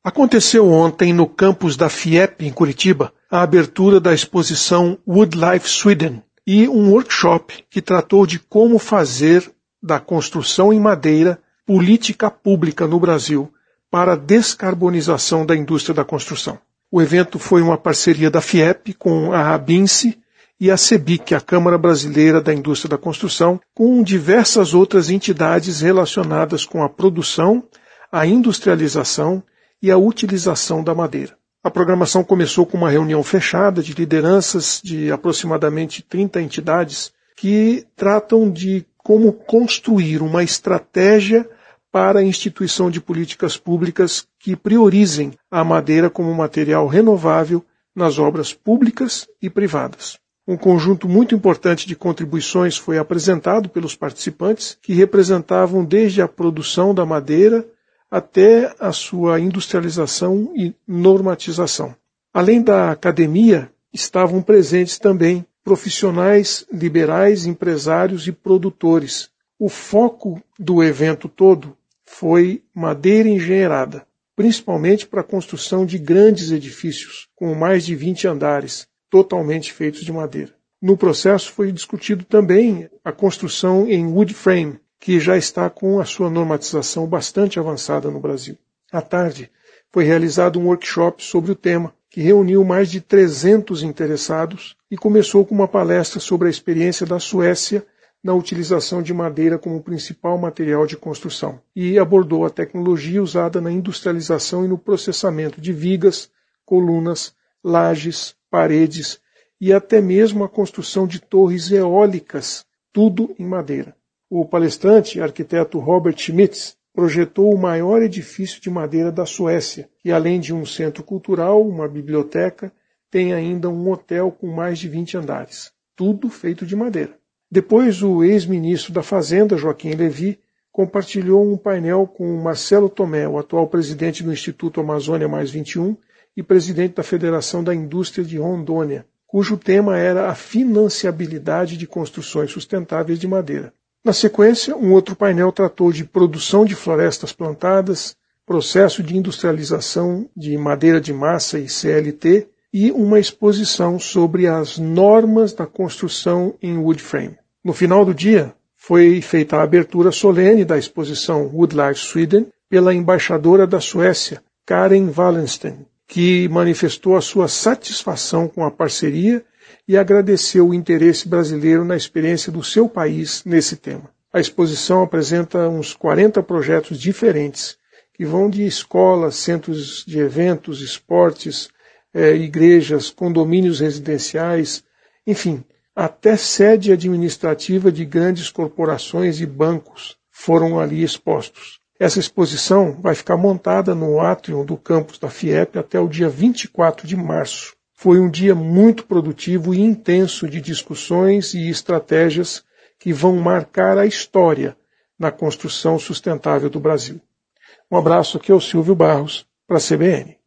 Aconteceu ontem no campus da FIEP, em Curitiba, a abertura da exposição Woodlife Sweden e um workshop que tratou de como fazer da construção em madeira política pública no Brasil para a descarbonização da indústria da construção. O evento foi uma parceria da FIEP com a ABINCE e a CEBIC, a Câmara Brasileira da Indústria da Construção, com diversas outras entidades relacionadas com a produção, a industrialização e a utilização da madeira. A programação começou com uma reunião fechada de lideranças de aproximadamente 30 entidades que tratam de como construir uma estratégia para a instituição de políticas públicas que priorizem a madeira como material renovável nas obras públicas e privadas. Um conjunto muito importante de contribuições foi apresentado pelos participantes, que representavam desde a produção da madeira até a sua industrialização e normatização. Além da academia, estavam presentes também profissionais liberais, empresários e produtores. O foco do evento todo foi madeira engenheirada, principalmente para a construção de grandes edifícios, com mais de 20 andares, totalmente feitos de madeira. No processo foi discutido também a construção em wood frame, que já está com a sua normatização bastante avançada no Brasil. À tarde, foi realizado um workshop sobre o tema, que reuniu mais de 300 interessados e começou com uma palestra sobre a experiência da Suécia na utilização de madeira como principal material de construção e abordou a tecnologia usada na industrialização e no processamento de vigas, colunas, lajes, paredes e até mesmo a construção de torres eólicas, tudo em madeira. O palestrante, arquiteto Robert Schmitz, projetou o maior edifício de madeira da Suécia, e além de um centro cultural, uma biblioteca, tem ainda um hotel com mais de 20 andares. Tudo feito de madeira. Depois, o ex-ministro da Fazenda, Joaquim Levy, compartilhou um painel com Marcelo Tomé, o atual presidente do Instituto Amazônia Mais 21 e presidente da Federação da Indústria de Rondônia, cujo tema era a financiabilidade de construções sustentáveis de madeira. Na sequência, um outro painel tratou de produção de florestas plantadas, processo de industrialização de madeira de massa e CLT e uma exposição sobre as normas da construção em wood frame. No final do dia, foi feita a abertura solene da exposição Woodlife Sweden pela embaixadora da Suécia, Karen Wallensten, que manifestou a sua satisfação com a parceria e agradeceu o interesse brasileiro na experiência do seu país nesse tema. A exposição apresenta uns 40 projetos diferentes, que vão de escolas, centros de eventos, esportes, igrejas, condomínios residenciais, enfim, até sede administrativa de grandes corporações e bancos foram ali expostos. Essa exposição vai ficar montada no átrio do campus da FIEP até o dia 24 de março. Foi um dia muito produtivo e intenso de discussões e estratégias que vão marcar a história na construção sustentável do Brasil. Um abraço aqui ao Silvio Barros, para a CBN.